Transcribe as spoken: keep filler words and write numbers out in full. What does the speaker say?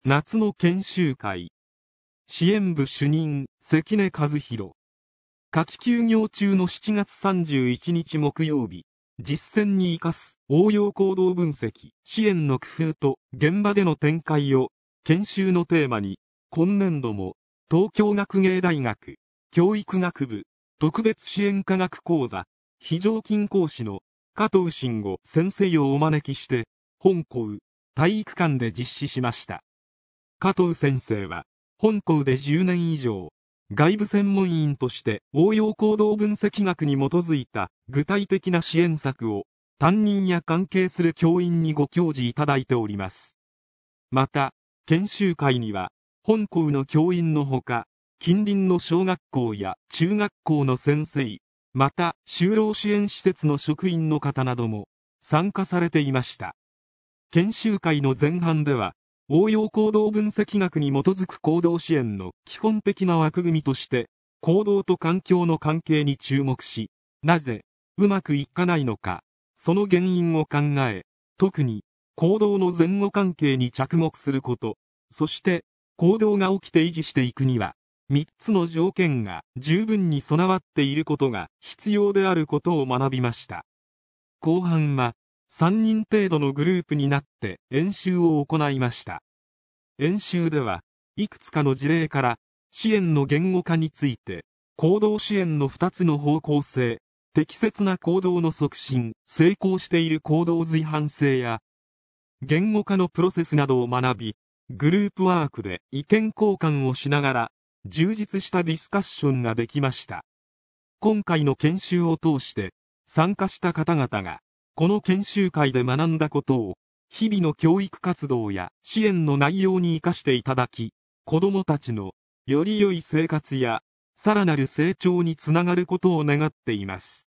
夏の研修会。支援部主任、関根和弘。夏季休業中のしちがつさんじゅういちにち木曜日、実践に生かす応用行動分析、支援の工夫と現場での展開を研修のテーマに、今年度も東京学芸大学教育学部特別支援科学講座非常勤講師の加藤真吾先生をお招きして本校体育館で実施しました。加藤先生は本校でじゅうねん以上外部専門員として応用行動分析学に基づいた具体的な支援策を担任や関係する教員にご教示いただいております。また研修会には本校の教員のほか近隣の小学校や中学校の先生、また就労支援施設の職員の方なども参加されていました。研修会の前半では応用行動分析学に基づく行動支援の基本的な枠組みとして行動と環境の関係に注目し、なぜうまくいかないのか、その原因を考え、特に行動の前後関係に着目すること、そして行動が起きて維持していくにはみっつの条件が十分に備わっていることが必要であることを学びました。後半はさんにん程度のグループになって演習を行いました。演習ではいくつかの事例から支援の言語化について、行動支援のふたつの方向性、適切な行動の促進、成功している行動随伴性や言語化のプロセスなどを学び、グループワークで意見交換をしながら充実したディスカッションができました。今回の研修を通して参加した方々がこの研修会で学んだことを日々の教育活動や支援の内容に生かしていただき、子どもたちのより良い生活やさらなる成長につながることを願っています。